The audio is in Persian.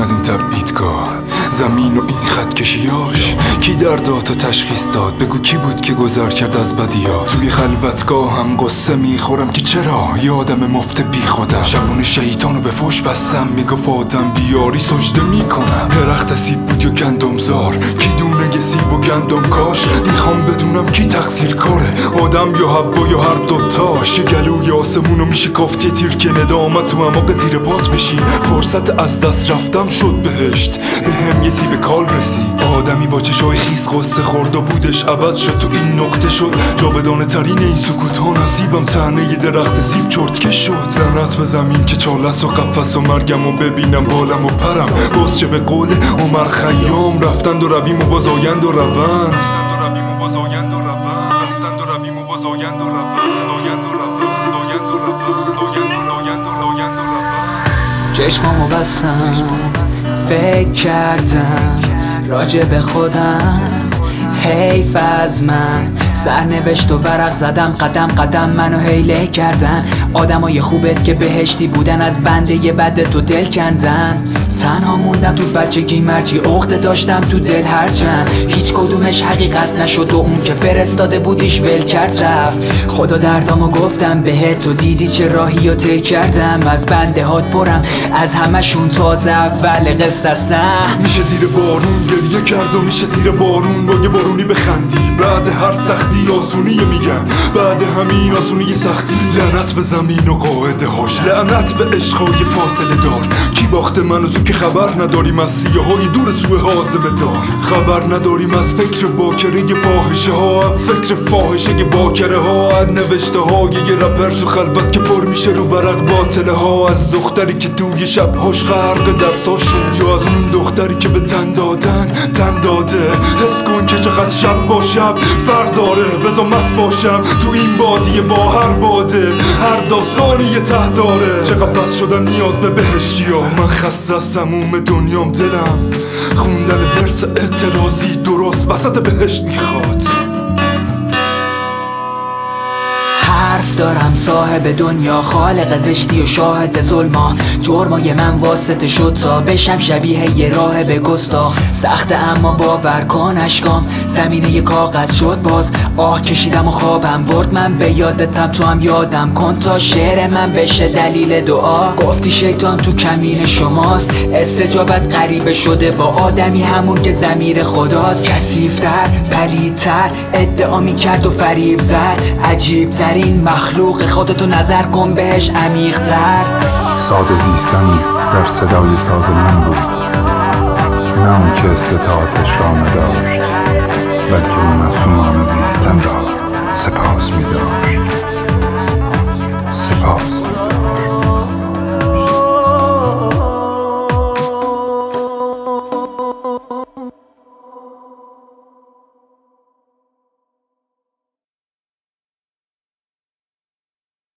از این تبعیدگاه، زمین و این خط کشیاش. کی درداتو تشخیص داد؟ بگو کی بود که گذر کرد از بدیات؟ توی خلوتگاه هم قصه میخورم که چرا یه آدم مفت بی خودم. شبون شیطانو به فوش بستم، میگفت آدم بیاری سجده میکنم. درخت سیب بود یا گندمزار؟ کی دونه یه سیب و گندم کاش؟ میخوام بدونم کی تقصیر کاره، آدم یا حوا یا هر دوتاش. یه گلوی آسمونو میشه کافت، یه تیر که ندامت تو عماق زیر پات بشی. فرصت از دست رفتم شد بهشت، هم یه سیب کال رسید. آدمی با چشای خیس قصه خورد و بودش ابد شد، تو این نقطه شد جاودانه ترین این سکوت ها. نصیبم تنه یه درخت سیب چرتکه شد. لعنت به زمین که چالس و قفس و مرگم و ببینم بالم و پرم. باز چه به قول عمر خیام، رفتند و رویم و باز آیند و روند. چشمامو بستم، فکر کردم راجع به خودم. حیف از من، سرنوشت و ورق زدم، قدم قدم منو حیله کردن. آدمای خوبت که بهشتی بودن، از بنده ی بد تو دل کندن. تنها موندم تو بچگی، مرچی عقده داشتم تو دل هرچند. هیچ کدومش حقیقت نشد و اون که فرستاده بودیش ول کرد رفت. خدا دردامو گفتم بهت، تو دیدی چه راهی رو طی کردم. از بنده هات برم، از همشون تازه اول قصه است. نه میشه زیر بارون گریه کرد و میشه زیر بارون با یه بارونی بخندی. بعد هر سختی آسونیه میگن، بعد همین آسونی سختی. لعنت به زمین و قاعده هاش، لعنت به عشقای فاصله دار. کی باخته من و تو که خبر نداریم از سیاهای دور سوی حازمه دار. خبر نداریم از فکر باکره فاحشه ها، فکر فاحشه باکره ها. از نوشته های یه رپر تو خلوت که پر میشه رو ورق باطله ها. از دختری که توی شبهاش غرق درساشه، یا از اون دختری که به تن داده. حس کن که چقدر شب با شب فرق داره، بذار مست باشم تو این بادیه با هر باده. هر داستانی یه ته داره، چقدر بد شدن میاد به بهشتی ها. من خسته از سموم دنیام، دلم خوندن ورس اعتراضی درست وسط بهشت میخواد. حرف دارم صاحب دنیا، خالق زشتی و شاهد ظلما. جرمای من واسطه شد تا بشم شبیه یه راهب گستاخ. سخته اما باور کن اشکام زمینه یه کاغذ شد باز. آه کشیدم و خوابم برد، من به یادتم تو هم یادم کن. تا شعر من بشه دلیل دعا، گفتی شیطان تو کمین شماست. استجابت غریبه شده با آدمی همون که ضمیر خداست. کثیفتر پلیدتر ادعا میکرد و فریب زد. عجیبترین مخلوق خودتو نظر کن بهش عمیق‌تر. ساده زیستن در صدای ساز من بود، نه اون که استطاعتش را نداشت، بلکه معصومان زیستن را سپاس می داشت. سپاس.